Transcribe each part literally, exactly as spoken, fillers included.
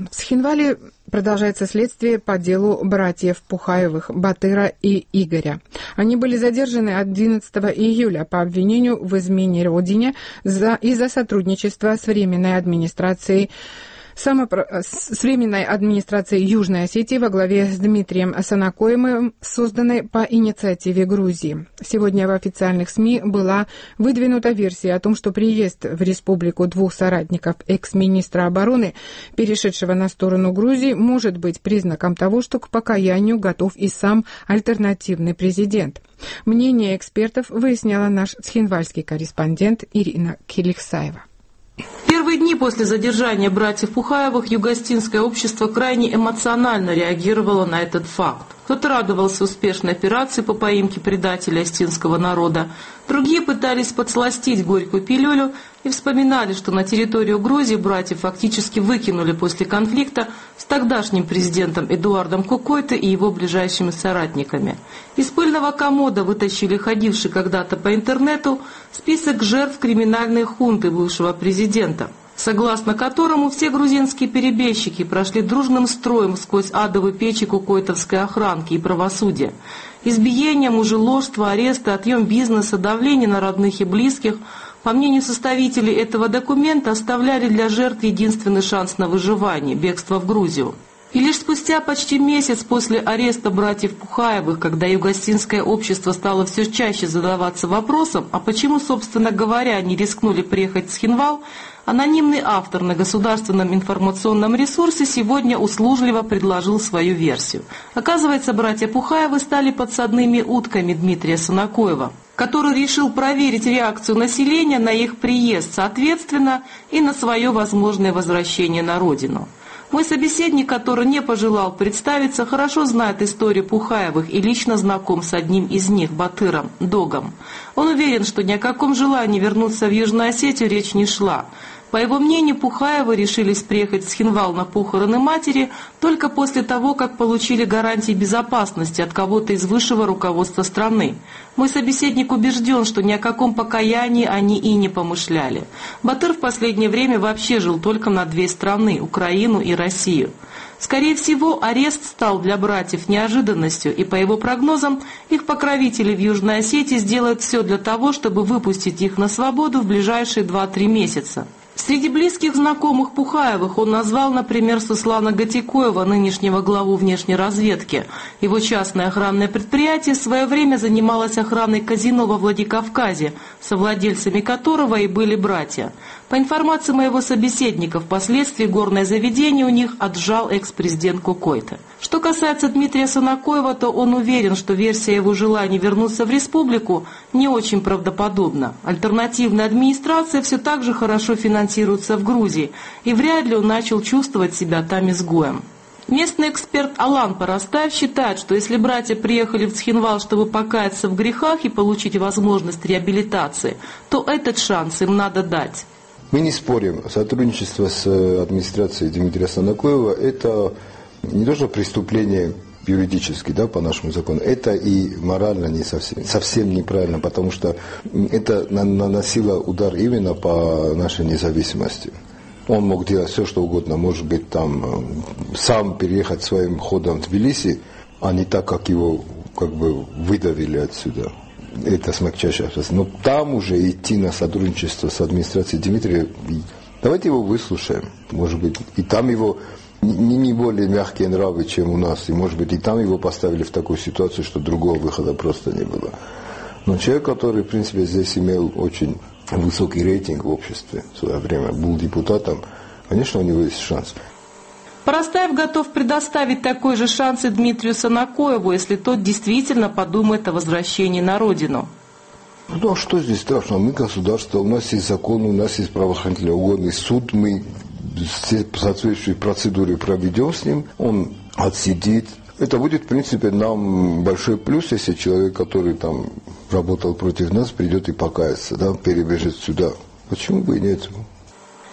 В Цхинвале продолжается следствие по делу братьев Пухаевых Батыра и Игоря. Они были задержаны одиннадцатого июля по обвинению в измене родине за, из-за сотрудничества с Временной администрацией Самопро... с Временной администрацией Южной Осетии во главе с Дмитрием Санакоевым, созданной по инициативе Грузии. Сегодня в официальных СМИ была выдвинута версия о том, что приезд в республику двух соратников экс-министра обороны, перешедшего на сторону Грузии, может быть признаком того, что к покаянию готов и сам альтернативный президент. Мнение экспертов выясняла наш цхинвальский корреспондент Ирина Киликсаева. В первые дни после задержания братьев Пухаевых юго-остинское общество крайне эмоционально реагировало на этот факт. Кто-то радовался успешной операции по поимке предателя остинского народа, другие пытались подсластить горькую пилюлю и вспоминали, что на территорию Грузии братьев фактически выкинули после конфликта с тогдашним президентом Эдуардом Кокойто и его ближайшими соратниками. Из пыльного комода вытащили ходивший когда-то по интернету список жертв криминальной хунты бывшего президента, согласно которому все грузинские перебежчики прошли дружным строем сквозь адовые печи кокойтовской охранки и правосудия. Избиение, мужеложство, аресты, отъем бизнеса, давление на родных и близких, по мнению составителей этого документа, оставляли для жертв единственный шанс на выживание – бегство в Грузию. И лишь спустя почти месяц после ареста братьев Пухаевых, когда юго-остинское общество стало все чаще задаваться вопросом, а почему, собственно говоря, они рискнули приехать в Цхинвал, анонимный автор на государственном информационном ресурсе сегодня услужливо предложил свою версию. Оказывается, братья Пухаевы стали подсадными утками Дмитрия Санакоева, который решил проверить реакцию населения на их приезд, соответственно, и на свое возможное возвращение на родину. Мой собеседник, который не пожелал представиться, хорошо знает историю Пухаевых и лично знаком с одним из них, Батыром, Догом. Он уверен, что ни о каком желании вернуться в Южную Осетию речь не шла. По его мнению, Пухаевы решились приехать в Цхинвал на похороны матери только после того, как получили гарантии безопасности от кого-то из высшего руководства страны. Мой собеседник убежден, что ни о каком покаянии они и не помышляли. Батыр в последнее время вообще жил только на две страны – Украину и Россию. Скорее всего, арест стал для братьев неожиданностью, и, по его прогнозам, их покровители в Южной Осетии сделают все для того, чтобы выпустить их на свободу в ближайшие два-три месяца. Среди близких знакомых Пухаевых он назвал, например, Суслана Гатикоева, нынешнего главу внешней разведки. Его частное охранное предприятие в свое время занималось охраной казино во Владикавказе, совладельцами которого и были братья. По информации моего собеседника, впоследствии горное заведение у них отжал экс-президент Кокойто. Что касается Дмитрия Санакоева, то он уверен, что версия его желания вернуться в республику не очень правдоподобна. Альтернативная администрация все так же хорошо финансируется в Грузии, и вряд ли он начал чувствовать себя там изгоем. Местный эксперт Алан Парастаев считает, что если братья приехали в Цхинвал, чтобы покаяться в грехах и получить возможность реабилитации, то этот шанс им надо дать. Мы не спорим, сотрудничество с администрацией Дмитрия Санакоева – это не то что преступление юридически, да, по нашему закону, это и морально не совсем, совсем неправильно, потому что это наносило удар именно по нашей независимости. Он мог делать все, что угодно, может быть, там сам переехать своим ходом в Тбилиси, а не так, как его как бы выдавили отсюда. Это смягчающая обстоятельство. Но там уже идти на сотрудничество с администрацией Дмитрия, давайте его выслушаем. Может быть, и там его не, не более мягкие нравы, чем у нас. И может быть, и там его поставили в такую ситуацию, что другого выхода просто не было. Но человек, который, в принципе, здесь имел очень высокий рейтинг в обществе в свое время, был депутатом, конечно, у него есть шанс. Парастаев готов предоставить такой же шанс и Дмитрию Санакоеву, если тот действительно подумает о возвращении на родину. Ну а что здесь страшного? Мы государство, у нас есть закон, у нас есть правоохранительный орган, суд, мы все соответствующие процедуры проведем с ним, он отсидит. Это будет, в принципе, нам большой плюс, если человек, который там работал против нас, придет и покается, да, перебежит сюда. Почему бы и нет?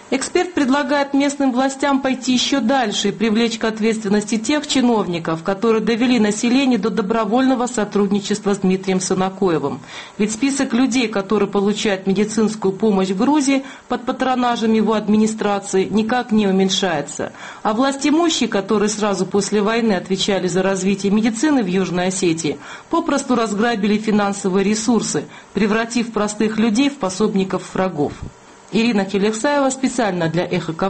Эксперт предлагает местным властям пойти еще дальше и привлечь к ответственности тех чиновников, которые довели население до добровольного сотрудничества с Дмитрием Санакоевым. Ведь список людей, которые получают медицинскую помощь в Грузии под патронажем его администрации, никак не уменьшается. А властимущие, которые сразу после войны отвечали за развитие медицины в Южной Осетии, попросту разграбили финансовые ресурсы, превратив простых людей в пособников врагов. Ирина Келевсаева специально для Эхо Кавказа.